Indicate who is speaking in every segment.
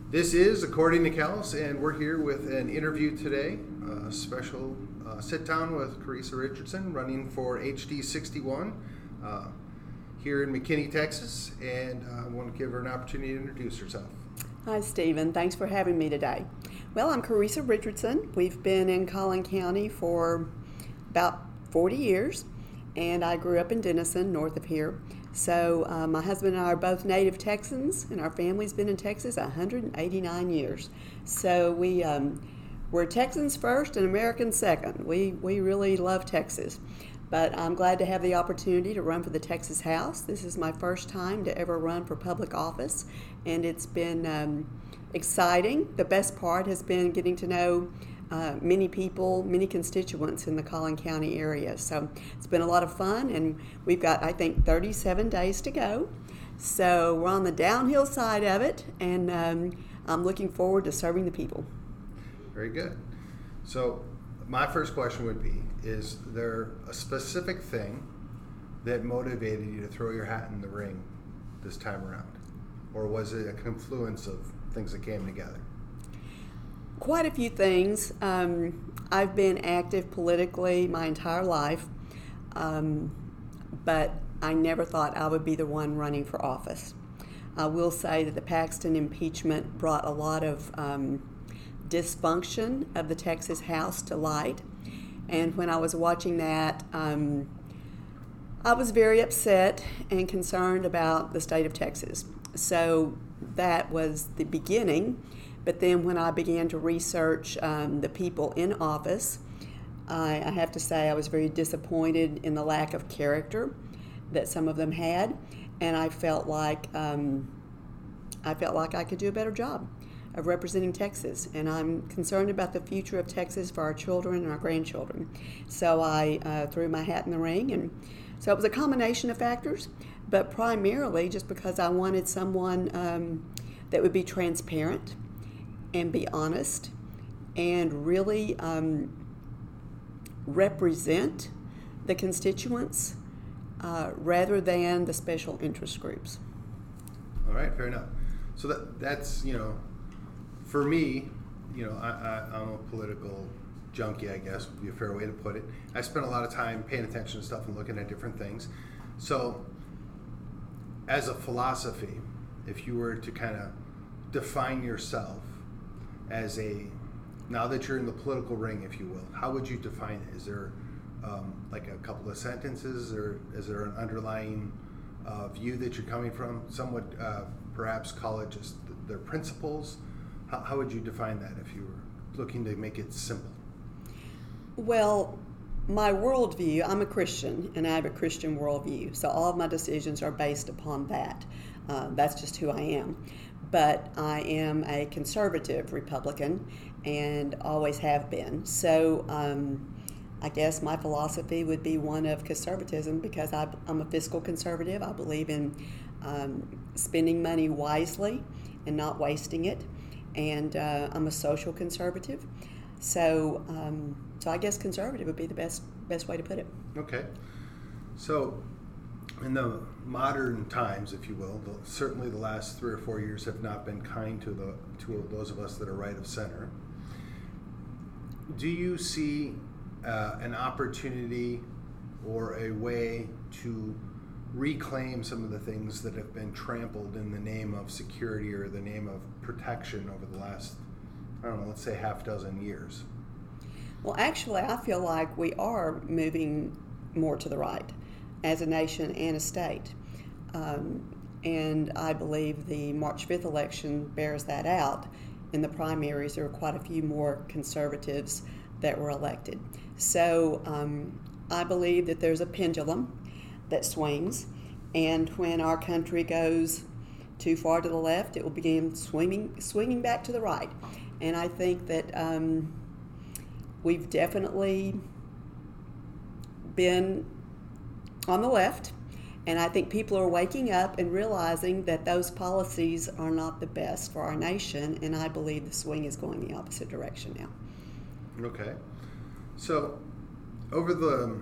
Speaker 1: This is According to Callis, and we're here with an interview today, a special sit-down with Carissa Richardson, running for HD 61 here in McKinney, Texas, and I want to give her an opportunity to introduce herself.
Speaker 2: Hi, Stephen. Thanks for having me today. Well, I'm Carissa Richardson. We've been in Collin County for about 40 years, and I grew up in Denison, north of here. So my husband and I are both native Texans, and our family's been in Texas 189 years. So we're Texans first and Americans second. We really love Texas. But I'm glad to have the opportunity to run for the Texas House. This is my first time to ever run for public office, and it's been exciting. The best part has been getting to know many people, many constituents in the Collin County area. So it's been a lot of fun, and we've got, I think, 37 days to go. So we're on the downhill side of it, and I'm looking forward to serving the people.
Speaker 1: Very good. So my first question would be, is there a specific thing that motivated you to throw your hat in the ring this time around? Or was it a confluence of things that came together?
Speaker 2: Quite a few things. I've been active politically my entire life, but I never thought I would be the one running for office. I will say that the Paxton impeachment brought a lot of dysfunction of the Texas House to light, and when I was watching that, I was very upset and concerned about the state of Texas. So that was the beginning. But then when I began to research the people in office, I have to say I was very disappointed in the lack of character that some of them had, and I felt like I could do a better job of representing Texas, and I'm concerned about the future of Texas for our children and our grandchildren. So I threw my hat in the ring, and so it was a combination of factors, but primarily just because I wanted someone that would be transparent and be honest and really represent the constituents rather than the special interest groups.
Speaker 1: All right, fair enough. So that's, for me, I'm a political junkie, I guess would be a fair way to put it. I spent a lot of time paying attention to stuff and looking at different things. So as a philosophy, if you were to kind of define yourself as now that you're in the political ring, if you will, how would you define it? Is there like a couple of sentences, or is there an underlying view that you're coming from? Some would perhaps call it just their principles. How would you define that if you were looking to make it simple?
Speaker 2: Well, my worldview, I'm a Christian, and I have a Christian worldview, so all of my decisions are based upon that. That's just who I am. But I am a conservative Republican and always have been. So I guess my philosophy would be one of conservatism, because I'm a fiscal conservative. I believe in spending money wisely and not wasting it. And I'm a social conservative. So I guess conservative would be the best way to put it.
Speaker 1: Okay. So in the modern times, if you will, certainly the last 3 or 4 years have not been kind to those of us that are right of center. Do you see an opportunity or a way to reclaim some of the things that have been trampled in the name of security or the name of protection over the last, let's say half dozen years?
Speaker 2: Well, actually, I feel like we are moving more to the right as a nation and a state. And I believe the March 5th election bears that out. In the primaries, there were quite a few more conservatives that were elected. So I believe that there's a pendulum that swings, and when our country goes too far to the left, it will begin swinging back to the right. And I think that we've definitely been on the left, and I think people are waking up and realizing that those policies are not the best for our nation, and I believe the swing is going the opposite direction now.
Speaker 1: Okay. So over the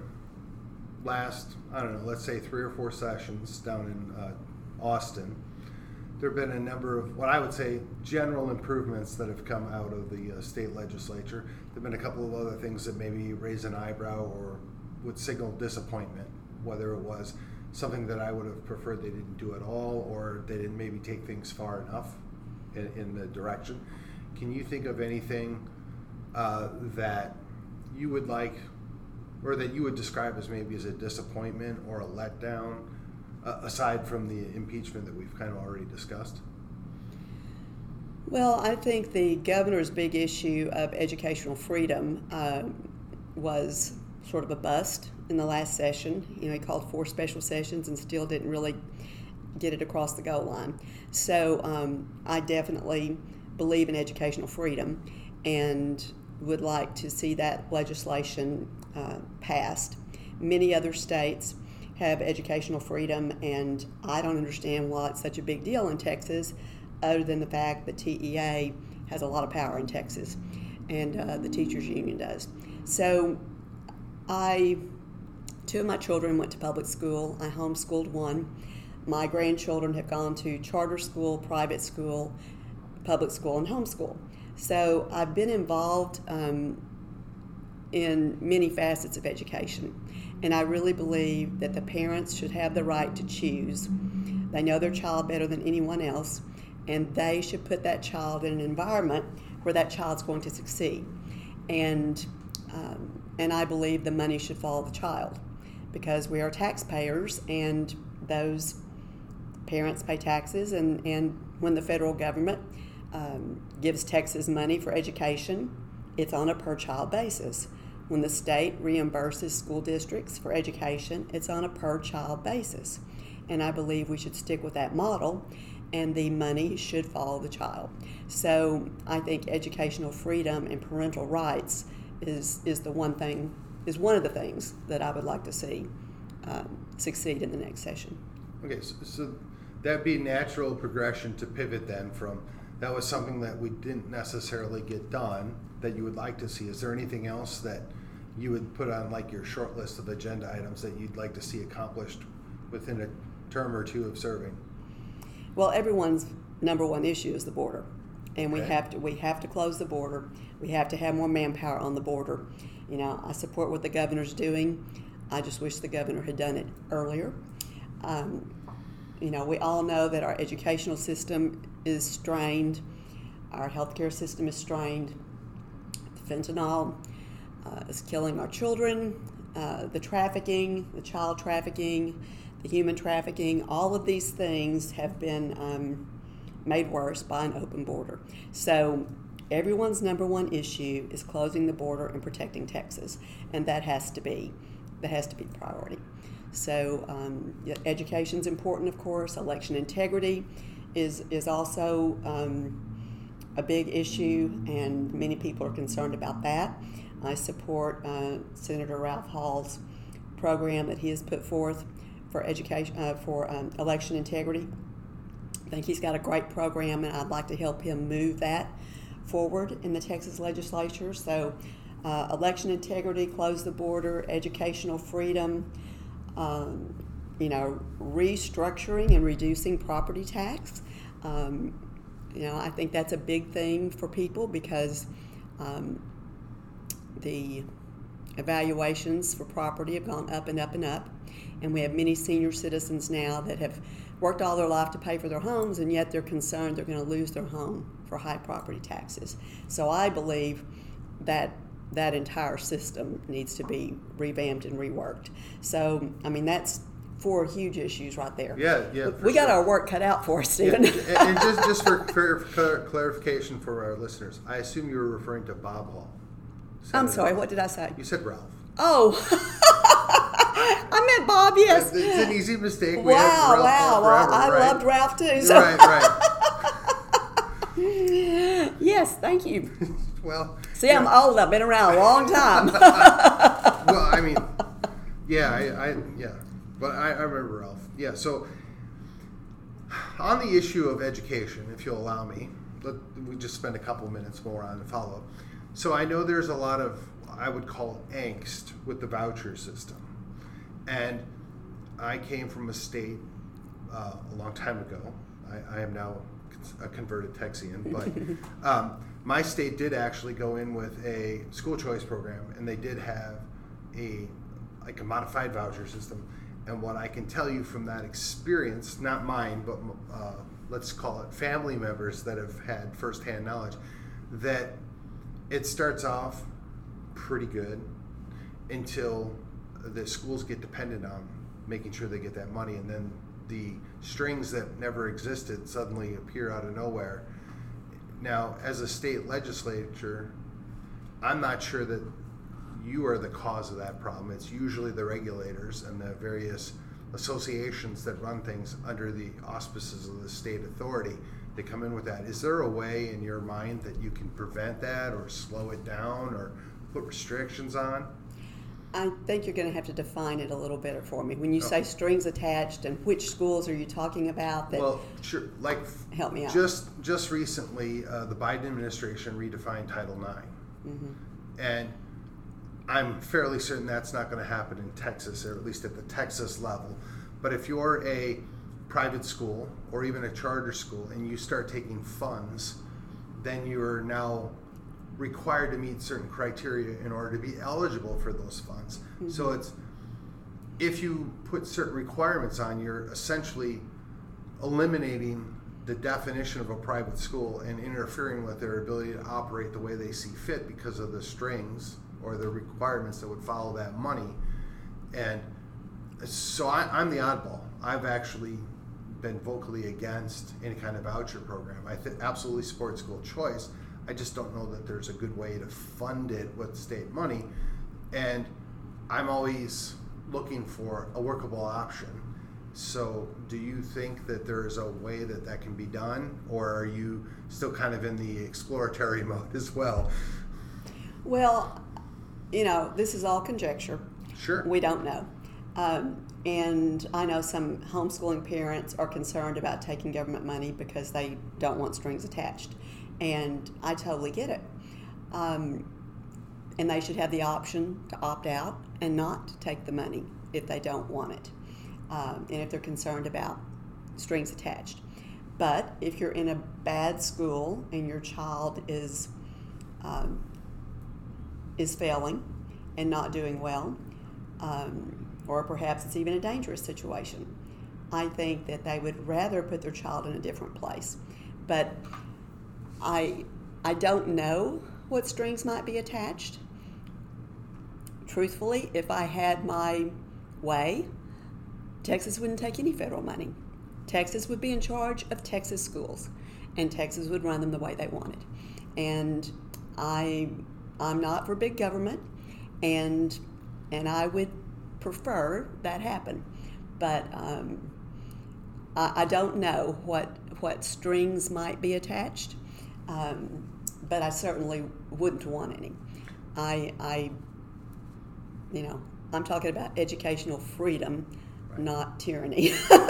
Speaker 1: last, let's say 3 or 4 sessions down in Austin, there have been a number of what I would say general improvements that have come out of the state legislature. There have been a couple of other things that maybe raise an eyebrow or would signal disappointment, whether it was something that I would have preferred they didn't do at all, or they didn't maybe take things far enough in the direction. Can you think of anything that you would like, or that you would describe as maybe as a disappointment or a letdown, aside from the impeachment that we've kind of already discussed?
Speaker 2: Well, I think the governor's big issue of educational freedom was sort of a bust in the last session. He called 4 special sessions and still didn't really get it across the goal line. So I definitely believe in educational freedom and would like to see that legislation passed. Many other states have educational freedom, and I don't understand why it's such a big deal in Texas, other than the fact that TEA has a lot of power in Texas, and the teachers union does. So 2 of my children went to public school. I homeschooled one. My grandchildren have gone to charter school, private school, public school, and homeschool. So I've been involved in many facets of education. And I really believe that the parents should have the right to choose. They know their child better than anyone else, and they should put that child in an environment where that child's going to succeed. And I believe the money should follow the child, because we are taxpayers, and those parents pay taxes, and when the federal government gives Texas money for education, it's on a per-child basis. When the state reimburses school districts for education, it's on a per-child basis. And I believe we should stick with that model, and the money should follow the child. So I think educational freedom and parental rights is one of the things that I would like to see succeed in the next session.
Speaker 1: Okay, so that'd be a natural progression to pivot then from that was something that we didn't necessarily get done that you would like to see. Is there anything else that you would put on like your short list of agenda items that you'd like to see accomplished within a term or two of serving?
Speaker 2: Well, everyone's number one issue is the border, and
Speaker 1: Okay.
Speaker 2: we have to close the border. We have to have more manpower on the border. I support what the governor's doing. I just wish the governor had done it earlier. We all know that our educational system is strained. Our healthcare system is strained. Fentanyl is killing our children. The trafficking, the child trafficking, the human trafficking, all of these things have been made worse by an open border. So everyone's number one issue is closing the border and protecting Texas, and that has to be the priority. So education's important, of course. Election integrity is also a big issue, and many people are concerned about that. I support Senator Ralph Hall's program that he has put forth for education for election integrity. I think he's got a great program, and I'd like to help him move that forward in the Texas legislature. So election integrity, close the border, educational freedom, restructuring and reducing property tax. I think that's a big thing for people, because the evaluations for property have gone up and up and up, and we have many senior citizens now that have worked all their life to pay for their homes, and yet they're concerned they're going to lose their home for high property taxes. So I believe that that entire system needs to be revamped and reworked. So, that's 4 huge issues right there.
Speaker 1: Yeah.
Speaker 2: We got our work cut out for us, Stephen.
Speaker 1: Yeah. And just for clarification for our listeners, I assume you were referring to Bob Hall.
Speaker 2: I'm sorry, what did I say?
Speaker 1: You said Ralph.
Speaker 2: Oh, I meant Bob, yes.
Speaker 1: It's an easy mistake.
Speaker 2: Wow. I loved Ralph too. So.
Speaker 1: Right.
Speaker 2: Yes, thank you.
Speaker 1: Well,
Speaker 2: see, I'm old. I've been around a long time.
Speaker 1: Well, yeah. But I remember Ralph. Yeah. So on the issue of education, if you'll allow me, we just spend a couple minutes more on the follow-up. So I know there's a lot of, I would call angst with the voucher system. And I came from a state a long time ago I am now a converted Texian, but my state did actually go in with a school choice program, and they did have a modified voucher system. And what I can tell you from that experience, not mine, but let's call it family members that have had firsthand knowledge, that it starts off pretty good until the schools get dependent on making sure they get that money, and then the strings that never existed suddenly appear out of nowhere. Now, as a state legislature, I'm not sure that you are the cause of that problem. It's usually the regulators and the various associations that run things under the auspices of the state authority that come in with that. Is there a way in your mind that you can prevent that or slow it down or put restrictions on?
Speaker 2: I think you're going to have to define it a little better for me. When you say strings attached, and which schools are you talking about?
Speaker 1: Well, sure. Like,
Speaker 2: help me out.
Speaker 1: Just recently, the Biden administration redefined Title IX, and I'm fairly certain that's not going to happen in Texas, or at least at the Texas level. But if you're a private school or even a charter school and you start taking funds, then you are now required to meet certain criteria in order to be eligible for those funds. So it's, if you put certain requirements on, you're essentially eliminating the definition of a private school and interfering with their ability to operate the way they see fit because of the strings or the requirements that would follow that money. And so I'm the oddball. I've actually been vocally against any kind of voucher program. I absolutely support school choice. I just don't know that there's a good way to fund it with state money. And I'm always looking for a workable option. So do you think that there's a way that that can be done? Or are you still kind of in the exploratory mode as well?
Speaker 2: Well, this is all conjecture.
Speaker 1: Sure.
Speaker 2: We don't know. And I know some homeschooling parents are concerned about taking government money because they don't want strings attached. And I totally get it. And they should have the option to opt out and not take the money if they don't want it, and if they're concerned about strings attached. But if you're in a bad school and your child is failing and not doing well, or perhaps it's even a dangerous situation, I think that they would rather put their child in a different place. But I don't know what strings might be attached. Truthfully, if I had my way, Texas wouldn't take any federal money. Texas would be in charge of Texas schools, and Texas would run them the way they wanted. And I'm not for big government, and I would prefer that happen. But I don't know what strings might be attached. But I certainly wouldn't want any. I'm talking about educational freedom, right, not tyranny.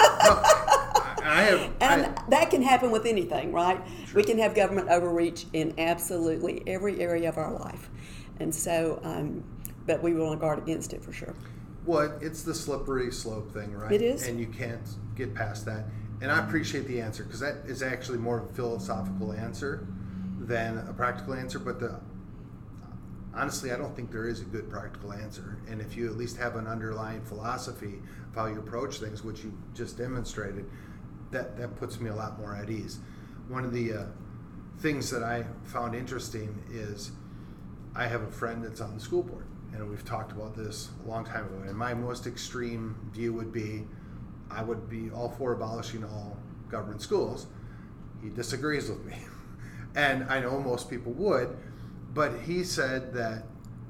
Speaker 2: That can happen with anything, right? Sure. We can have government overreach in absolutely every area of our life. And so, but we will guard against it for sure.
Speaker 1: Well, it's the slippery slope thing, right?
Speaker 2: It is.
Speaker 1: And you can't get past that. And I appreciate the answer, because that is actually more of a philosophical answer than a practical answer. But honestly, I don't think there is a good practical answer. And if you at least have an underlying philosophy of how you approach things, which you just demonstrated, that puts me a lot more at ease. One of the things that I found interesting is I have a friend that's on the school board, and we've talked about this a long time ago. And my most extreme view would be, I would be all for abolishing all government schools. He disagrees with me. And I know most people would, but he said that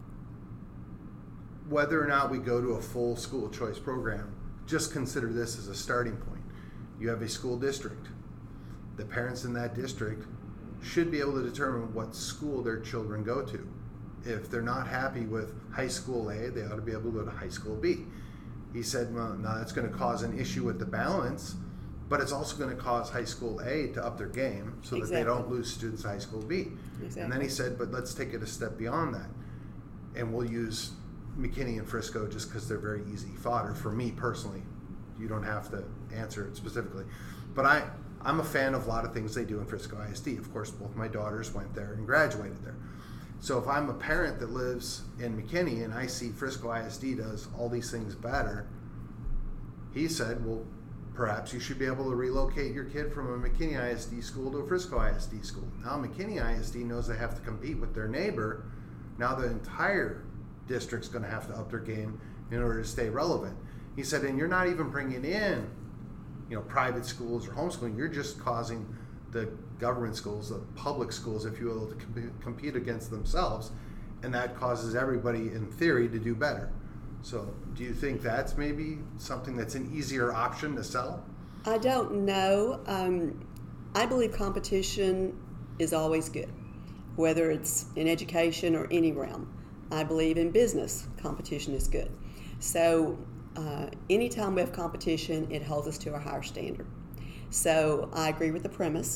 Speaker 1: whether or not we go to a full school choice program, just consider this as a starting point. You have a school district. The parents in that district should be able to determine what school their children go to. If they're not happy with high school A, they ought to be able to go to high school B. He said, well, now that's going to cause an issue with the balance, but it's also going to cause high school A to up their game so that they don't lose students to high school B. Exactly. And then he said, but let's take it a step beyond that. And we'll use McKinney and Frisco just because they're very easy fodder for me personally. You don't have to answer it specifically. But I'm a fan of a lot of things they do in Frisco ISD. Of course, both my daughters went there and graduated there. So if I'm a parent that lives in McKinney and I see Frisco ISD does all these things better, he said, well, perhaps you should be able to relocate your kid from a McKinney ISD school to a Frisco ISD school. Now McKinney ISD knows they have to compete with their neighbor. Now the entire district's going to have to up their game in order to stay relevant. He said, and you're not even bringing in, private schools or homeschooling. You're just causing the government schools, the public schools, if you will, to compete against themselves, and that causes everybody, in theory, to do better. So do you think that's maybe something that's an easier option to sell?
Speaker 2: I don't know. I believe competition is always good, whether it's in education or any realm. I believe in business, competition is good. So anytime we have competition, it holds us to a higher standard. So I agree with the premise.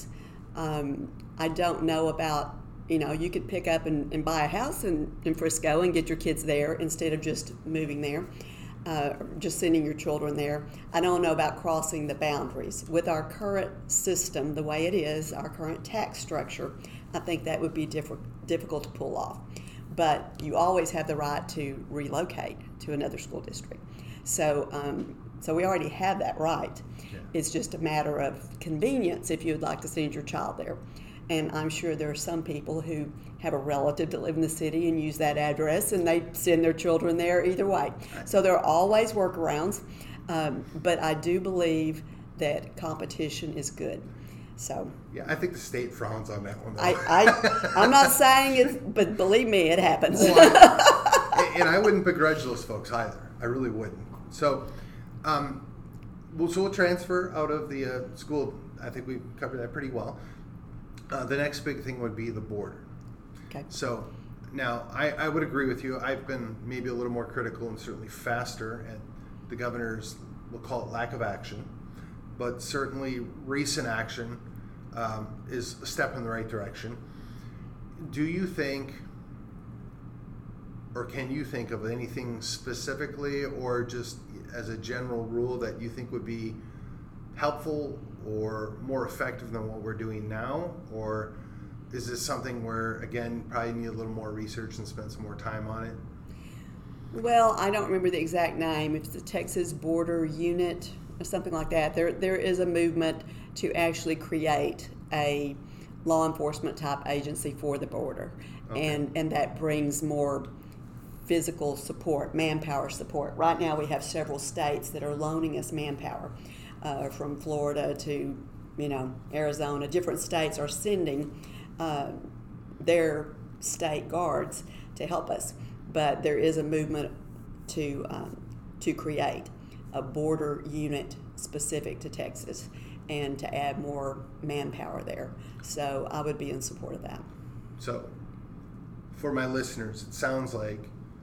Speaker 2: I don't know about, you could pick up and buy a house in Frisco and get your kids there instead of just moving there, just sending your children there. I don't know about crossing the boundaries. With our current system, the way it is, our current tax structure, I think that would be difficult to pull off. But you always have the right to relocate to another school district. So we already have that right. Yeah. It's just a matter of convenience if you would like to send your child there. And I'm sure there are some people who have a relative that live in the city and use that address, and they send their children there either way. So there are always workarounds, but I do believe that competition is good. So
Speaker 1: yeah, I think the state frowns on that one.
Speaker 2: I'm not saying it, but believe me, it happens.
Speaker 1: And I wouldn't begrudge those folks either. I really wouldn't. So, we'll transfer out of the school. I think we covered that pretty well. The next big thing would be the border.
Speaker 2: Okay.
Speaker 1: So now I would agree with you. I've been maybe a little more critical and certainly faster at the governor's, we'll call it lack of action, but certainly recent action is a step in the right direction. Do you think, or can you think of anything specifically or just as a general rule that you think would be helpful or more effective than what we're doing now? Or is this something where, again, probably need a little more research and spend some more time on it?
Speaker 2: Well, I don't remember the exact name. It's the Texas Border Unit or something like that. There is a movement to actually create a law enforcement type agency for the border. Okay. And that brings more physical support, manpower support. Right now we have several states that are loaning us manpower, from Florida to Arizona. Different states are sending their state guards to help us, but there is a movement to create a border unit specific to Texas and to add more manpower there. So I would be in support of that.
Speaker 1: So for my listeners, it sounds like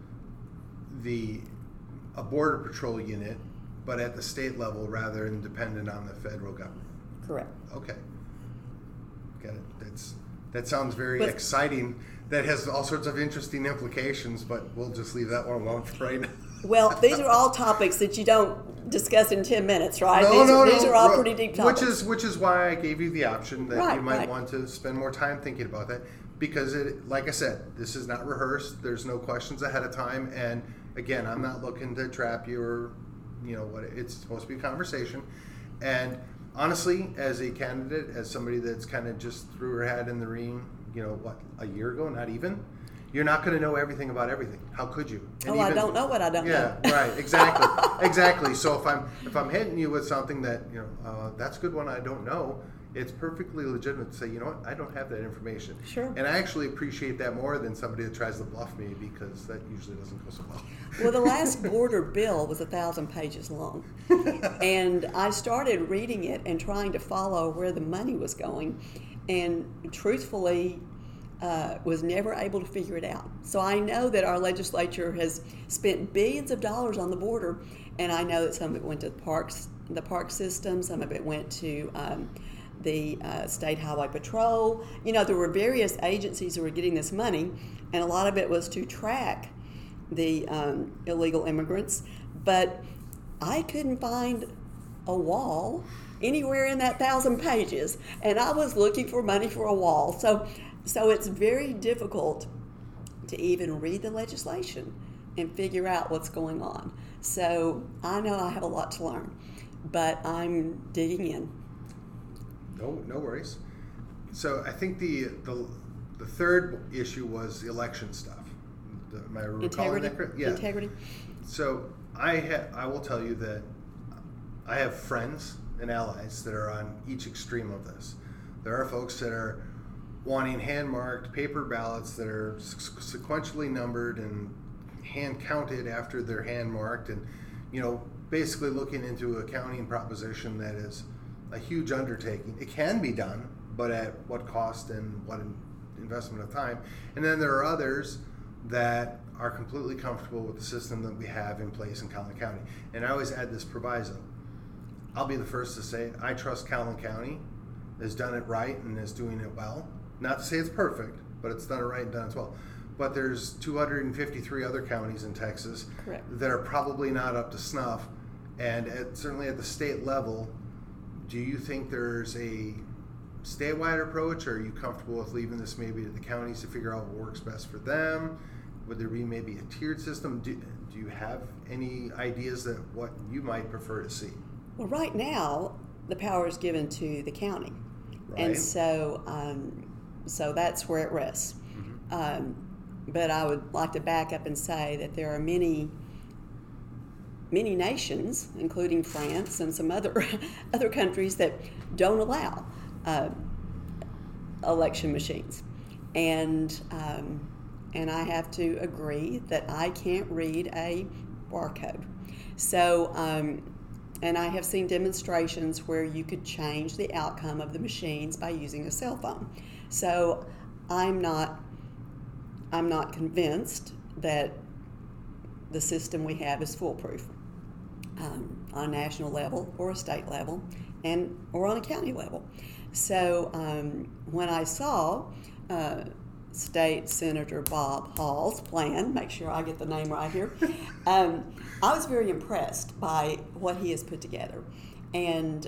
Speaker 1: a border patrol unit, but at the state level rather than dependent on the federal government.
Speaker 2: Correct.
Speaker 1: Okay. Got it. That sounds very exciting. That has all sorts of interesting implications, but we'll just leave that one alone for right now.
Speaker 2: Well, these are all topics that you don't discuss in 10 minutes, right?
Speaker 1: No,
Speaker 2: these are all pretty deep topics.
Speaker 1: Which is why I gave you the option that you might
Speaker 2: right.
Speaker 1: want to spend more time thinking about that. Because, like I said, this is not rehearsed. There's no questions ahead of time. And again, I'm not looking to trap you or, what it's supposed to be a conversation. And honestly, as a candidate, as somebody that's kind of just threw her hat in the ring, a year ago, not even, you're not going to know everything about everything. How could you?
Speaker 2: And I don't know what I don't know.
Speaker 1: Yeah, right, exactly. Exactly. So if I'm hitting you with something that, that's a good one I don't know, it's perfectly legitimate to say, you know what, I don't have that information.
Speaker 2: Sure.
Speaker 1: And I actually appreciate that more than somebody that tries to bluff me, because that usually doesn't go so well.
Speaker 2: Well, the last border bill was 1,000 pages long. And I started reading it and trying to follow where the money was going. And truthfully, was never able to figure it out. So I know that our legislature has spent billions of dollars on the border, and I know that some of it went to the park system, some of it went to the State Highway Patrol. There were various agencies who were getting this money, and a lot of it was to track the illegal immigrants. But I couldn't find a wall anywhere in that 1,000 pages, and I was looking for money for a wall. So it's very difficult to even read the legislation and figure out what's going on. So I know I have a lot to learn, but I'm digging in.
Speaker 1: No worries. So I think the third issue was the election stuff. Am I recalling that correct? Yeah.
Speaker 2: Integrity.
Speaker 1: So I will tell you that I have friends and allies that are on each extreme of this. There are folks that are wanting hand-marked paper ballots that are sequentially numbered and hand-counted after they're hand-marked, and basically looking into a counting proposition that is a huge undertaking. It can be done, but at what cost and what investment of time? And then there are others that are completely comfortable with the system that we have in place in Collin County. And I always add this proviso. I'll be the first to say it. I trust Collin County has done it right and is doing it well. Not to say it's perfect, but it's done it right and done it well. But there's 253 other counties in Texas
Speaker 2: Correct.
Speaker 1: that are probably not up to snuff. And certainly at the state level, do you think there's a statewide approach, or are you comfortable with leaving this maybe to the counties to figure out what works best for them? Would there be maybe a tiered system? Do you have any ideas that what you might prefer to see?
Speaker 2: Well, right now, the power is given to the county.
Speaker 1: Right.
Speaker 2: And so that's where it rests.
Speaker 1: Mm-hmm.
Speaker 2: But I would like to back up and say that there are many nations, including France and some other countries, that don't allow election machines. And I have to agree that I can't read a barcode. So, and I have seen demonstrations where you could change the outcome of the machines by using a cell phone. So I'm not convinced that the system we have is foolproof on a national level or a state level or on a county level. So when I saw State Senator Bob Hall's plan, make sure I get the name right here, I was very impressed by what he has put together. And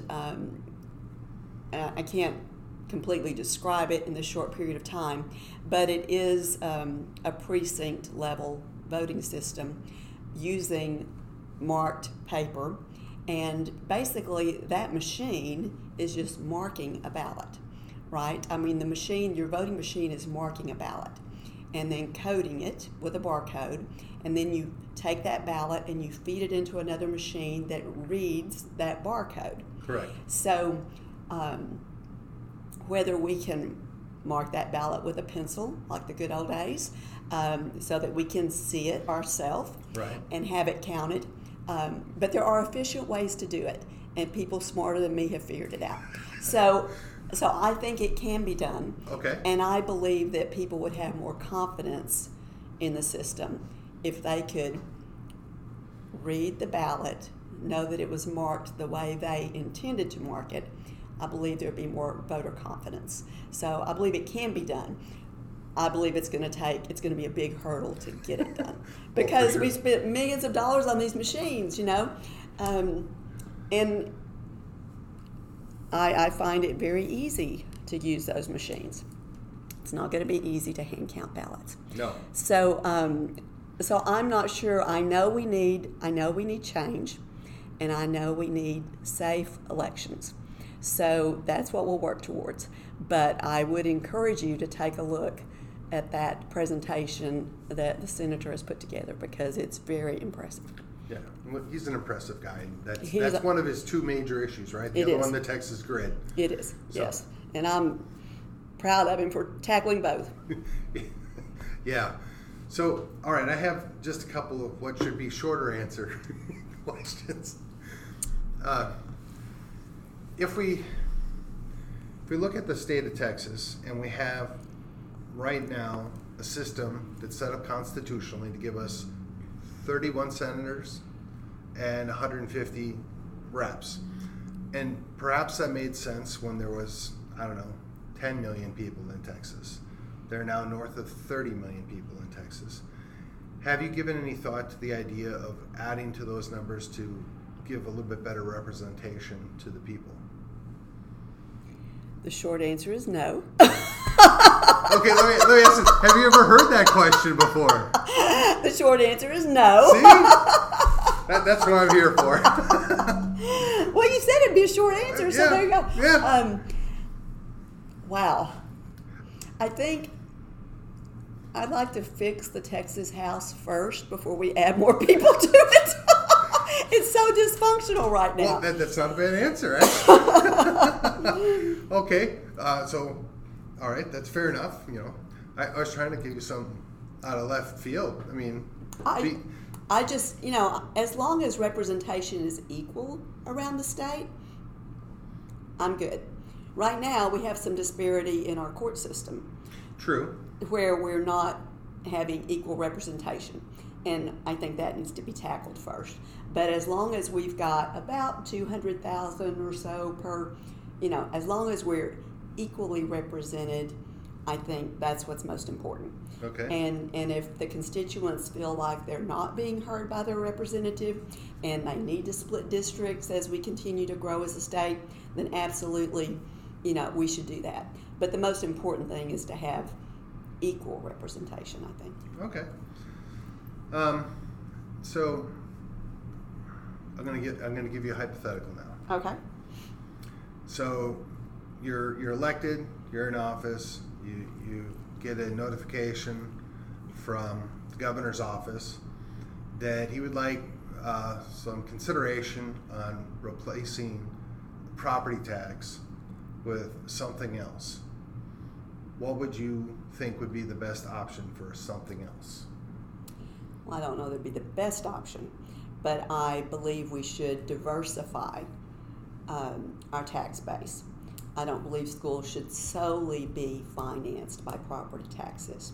Speaker 2: I can't completely describe it in this short period of time, but it is a precinct level voting system using marked paper, and basically that machine is just marking a ballot, right? I mean, your voting machine is marking a ballot and then coding it with a barcode, and then you take that ballot and you feed it into another machine that reads that barcode.
Speaker 1: Correct.
Speaker 2: So whether we can mark that ballot with a pencil, like the good old days, so that we can see it ourselves,
Speaker 1: right,
Speaker 2: and have it counted. But there are efficient ways to do it, and people smarter than me have figured it out. So I think it can be done.
Speaker 1: Okay.
Speaker 2: And I believe that people would have more confidence in the system if they could read the ballot, know that it was marked the way they intended to mark it. I believe there would be more voter confidence. So I believe it can be done. I believe it's going to be a big hurdle to get it done because
Speaker 1: sure.
Speaker 2: We spent millions of dollars on these machines, and I find it very easy to use those machines. It's not going to be easy to hand count ballots.
Speaker 1: No.
Speaker 2: So I'm not sure. I know we need change, and I know we need safe elections. So that's what we'll work towards. But I would encourage you to take a look at that presentation that the senator has put together because it's very impressive.
Speaker 1: Yeah, he's an impressive guy. That's one of his two major issues, right? The other one, the Texas grid.
Speaker 2: It is, yes. And I'm proud of him for tackling both.
Speaker 1: Yeah. So, all right, I have just a couple of what should be shorter answer questions. If we look at the state of Texas, and we have right now a system that's set up constitutionally to give us 31 senators and 150 reps. And perhaps that made sense when there was, 10 million people in Texas. There are now north of 30 million people in Texas. Have you given any thought to the idea of adding to those numbers to give a little bit better representation to the people?
Speaker 2: The short answer is no.
Speaker 1: Okay, let me ask you, have you ever heard that question before?
Speaker 2: The short answer is no.
Speaker 1: See? That's what I'm here for.
Speaker 2: Well, you said it'd be a short answer, so there you go.
Speaker 1: Yeah.
Speaker 2: Wow. I think I'd like to fix the Texas House first before we add more people to it. It's so dysfunctional right now.
Speaker 1: Well, that's not a bad answer, actually. Okay, so, all right, that's fair enough. You know, I was trying to give you some out of left field. I mean,
Speaker 2: I just, you know, as long as representation is equal around the state, I'm good. Right now, we have some disparity in our court system.
Speaker 1: True.
Speaker 2: Where we're not having equal representation. And I think that needs to be tackled first. But as long as we've got about 200,000 or so per, you know, as long as we're equally represented, I think that's what's most important.
Speaker 1: Okay.
Speaker 2: And if the constituents feel like they're not being heard by their representative and they need to split districts as we continue to grow as a state, then absolutely, you know, we should do that. But the most important thing is to have equal representation, I think.
Speaker 1: Okay. So I'm gonna give you a hypothetical now.
Speaker 2: Okay.
Speaker 1: So you're elected, you're in office, you get a notification from the governor's office that he would like some consideration on replacing the property tax with something else. What would you think would be the best option for something else?
Speaker 2: Well, I don't know that would be the best option, but I believe we should diversify our tax base. I don't believe schools should solely be financed by property taxes.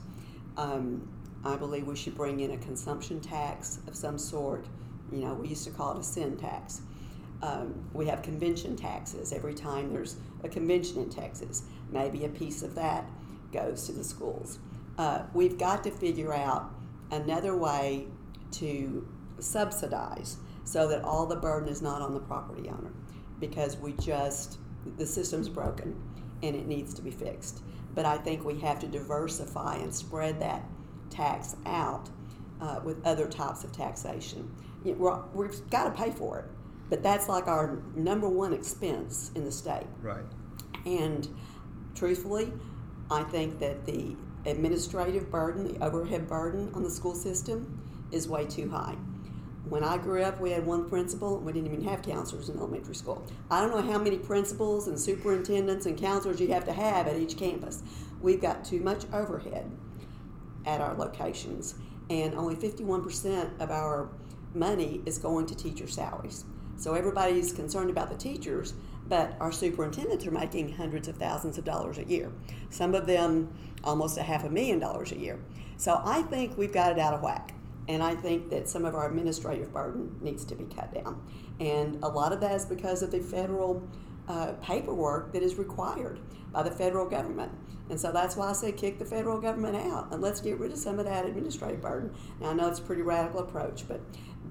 Speaker 2: I believe we should bring in a consumption tax of some sort. You know, we used to call it a sin tax. We have convention taxes. Every time there's a convention in Texas, maybe a piece of that goes to the schools. We've got to figure out another way to subsidize so that all the burden is not on the property owner, because the system's broken and it needs to be fixed. But I think we have to diversify and spread that tax out with other types of taxation. We've got to pay for it, but that's like our number one expense in the state.
Speaker 1: Right.
Speaker 2: And truthfully, I think that the administrative burden, the overhead burden on the school system is way too high. When I grew up, we had one principal, and we didn't even have counselors in elementary school. I don't know how many principals and superintendents and counselors you have to have at each campus. We've got too much overhead at our locations, and only 51% of our money is going to teacher salaries. So everybody's concerned about the teachers, but our superintendents are making hundreds of thousands of dollars a year. Some of them almost $500,000 a year. So I think we've got it out of whack. And I think that some of our administrative burden needs to be cut down. And a lot of that is because of the federal paperwork that is required by the federal government. And so that's why I say kick the federal government out and let's get rid of some of that administrative burden. Now, I know it's a pretty radical approach, but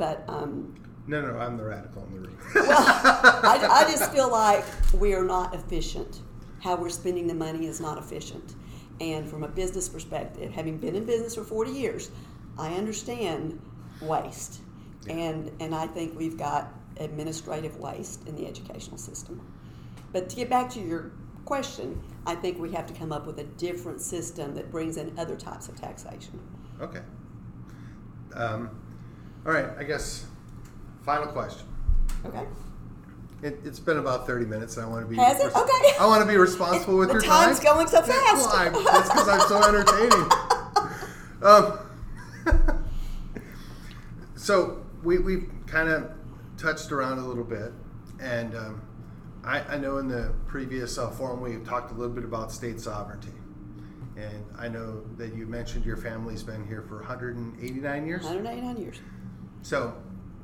Speaker 1: No, I'm the radical in the room.
Speaker 2: well, I just feel like we are not efficient. How we're spending the money is not efficient. And from a business perspective, having been in business for 40 years, I understand waste.
Speaker 1: Yeah.
Speaker 2: And I think we've got administrative waste in the educational system. But to get back to your question, I think we have to come up with a different system that brings in other types of taxation.
Speaker 1: Okay. All right, I guess final question.
Speaker 2: Okay.
Speaker 1: It's been about 30 minutes, and I want to be.
Speaker 2: Has it? Okay.
Speaker 1: I want to be responsible with your time.
Speaker 2: The time's going so fast.
Speaker 1: Well, that's because I'm so entertaining. So we've kind of touched around a little bit, and I know in the previous forum we talked a little bit about state sovereignty, and I know that you mentioned your family's been here for 189 years.
Speaker 2: 189 years.
Speaker 1: So,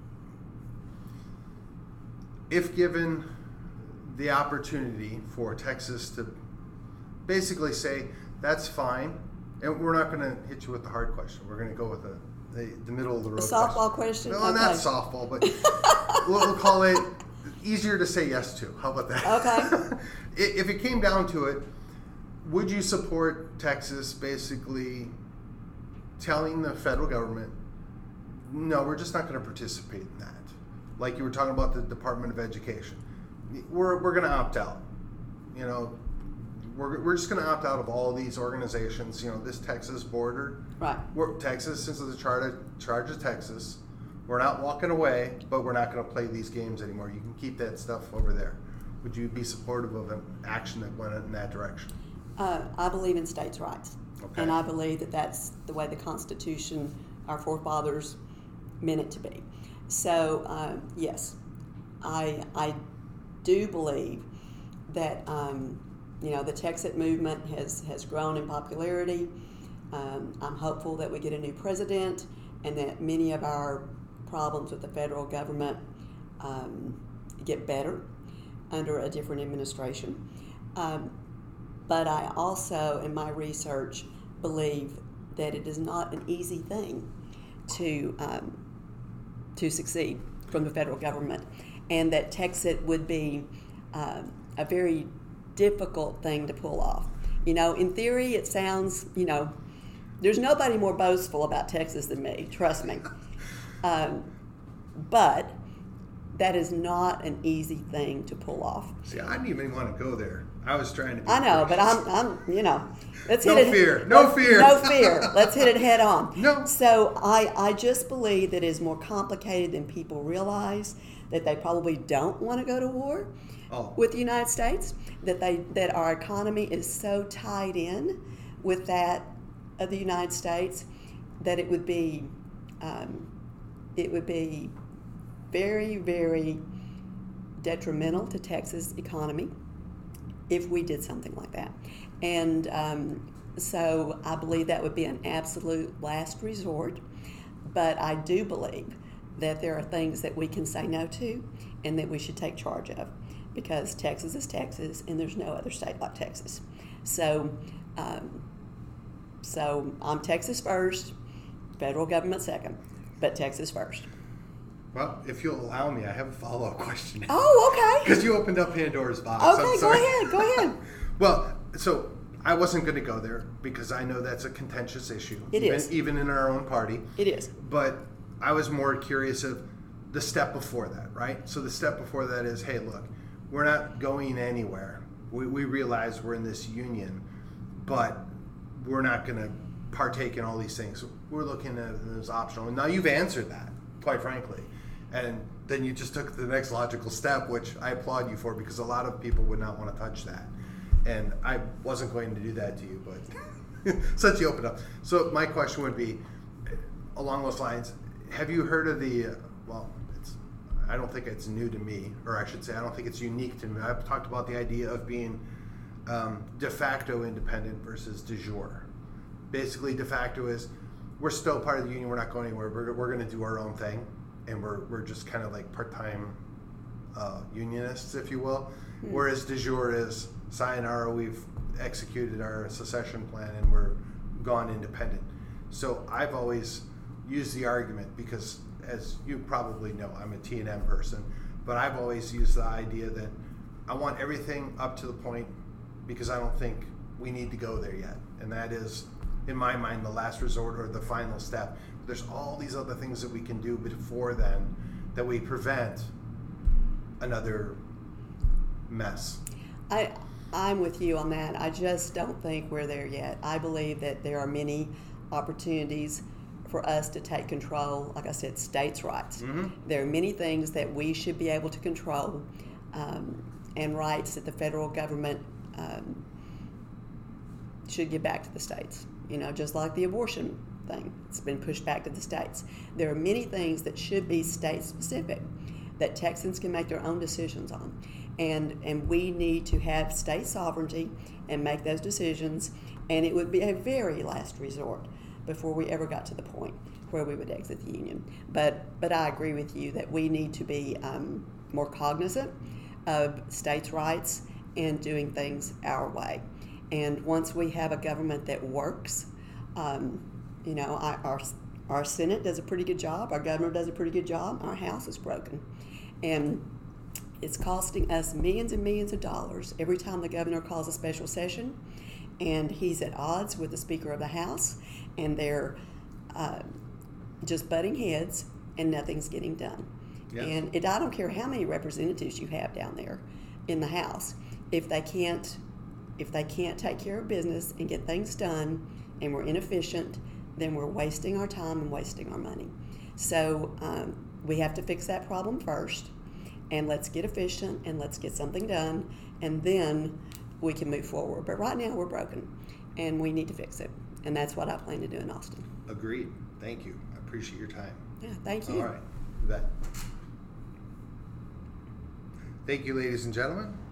Speaker 1: if given the opportunity for Texas to basically say, that's fine, and we're not going to hit you with the hard question. We're going to go with the middle of the road
Speaker 2: A softball question?
Speaker 1: No,
Speaker 2: okay.
Speaker 1: not softball, but we'll call it easier to say yes to. How about that?
Speaker 2: Okay.
Speaker 1: If it came down to it, would you support Texas basically telling the federal government, no, we're just not going to participate in that? Like you were talking about the Department of Education. We're going to opt out. You know, we're just going to opt out of all these organizations. You know, this Texas border.
Speaker 2: Right.
Speaker 1: Texas, since it's a charge of Texas, we're not walking away, but we're not going to play these games anymore. You can keep that stuff over there. Would you be supportive of an action that went in that direction?
Speaker 2: I believe in states' rights.
Speaker 1: Okay.
Speaker 2: And I believe that that's the way the Constitution, our forefathers, meant it to be. So, yes, I do believe that, the Texit movement has grown in popularity. I'm hopeful that we get a new president and that many of our problems with the federal government get better under a different administration. But I also, in my research, believe that it is not an easy thing to succeed from the federal government, and that Texit would be a very difficult thing to pull off. You know, in theory, it sounds, there's nobody more boastful about Texas than me, trust me. But that is not an easy thing to pull off.
Speaker 1: See, I didn't even want to go there. I was trying to be
Speaker 2: I know, but
Speaker 1: gracious.
Speaker 2: let's
Speaker 1: No
Speaker 2: hit it.
Speaker 1: fear. No fear.
Speaker 2: No fear. Let's hit it head on.
Speaker 1: No.
Speaker 2: So I just believe that it is more complicated than people realize, that they probably don't want to go to war with the United States, that our economy is so tied in with that of the United States that it would be very, very detrimental to Texas economy if we did something like that. And so I believe that would be an absolute last resort. But I do believe that there are things that we can say no to and that we should take charge of, because Texas is Texas and there's no other state like Texas. So I'm Texas first, federal government second, but Texas first.
Speaker 1: Well, if you'll allow me, I have a follow-up question.
Speaker 2: Oh, okay.
Speaker 1: Because you opened up Pandora's box.
Speaker 2: Okay,
Speaker 1: I'm sorry.
Speaker 2: go ahead.
Speaker 1: Well, so I wasn't going to go there because I know that's a contentious issue.
Speaker 2: It is.
Speaker 1: Even in our own party.
Speaker 2: It is.
Speaker 1: But I was more curious of the step before that, right? So the step before that is, hey, look, we're not going anywhere. We realize we're in this union, but we're not going to partake in all these things. We're looking at it as optional. And now you've answered that, quite frankly. And then you just took the next logical step, which I applaud you for, because a lot of people would not want to touch that. And I wasn't going to do that to you, but since you opened up. So my question would be, along those lines, have you heard of I don't think it's new to me, or I should say I don't think it's unique to me. I've talked about the idea of being de facto independent versus de jure. Basically, de facto is we're still part of the union, we're not going anywhere, we're going to do our own thing. And we're just kind of like part-time unionists, if you will. Mm. Whereas de jure is, sayonara, we've executed our secession plan and we're gone independent. So I've always used the argument, because as you probably know, I'm a T&M person, but I've always used the idea that I want everything up to the point, because I don't think we need to go there yet. And that is, in my mind, the last resort or the final step. There's all these other things that we can do before then that we prevent another mess.
Speaker 2: I'm with you on that. I just don't think we're there yet. I believe that there are many opportunities for us to take control, like I said, states' rights. Mm-hmm. There are many things that we should be able to control, and rights that the federal government should give back to the states. Just like the abortion thing. It's been pushed back to the states. There are many things that should be state specific that Texans can make their own decisions on. And we need to have state sovereignty and make those decisions, and it would be a very last resort before we ever got to the point where we would exit the union. But I agree with you that we need to be more cognizant of states' rights and doing things our way. And once we have a government that works, our Senate does a pretty good job, our governor does a pretty good job, our House is broken. And It's costing us millions and millions of dollars every time the governor calls a special session, and he's at odds with the Speaker of the House, and they're just butting heads, and nothing's getting done.
Speaker 1: Yes.
Speaker 2: And I don't care how many representatives you have down there in the House, if they can't take care of business and get things done, and we're inefficient, then we're wasting our time and wasting our money. So we have to fix that problem first, and let's get efficient and let's get something done, and then we can move forward. But right now we're broken, and we need to fix it, and that's what I plan to do in Austin.
Speaker 1: Agreed. Thank you. I appreciate your time.
Speaker 2: Yeah, thank you.
Speaker 1: All right. You bet. Thank you, ladies and gentlemen.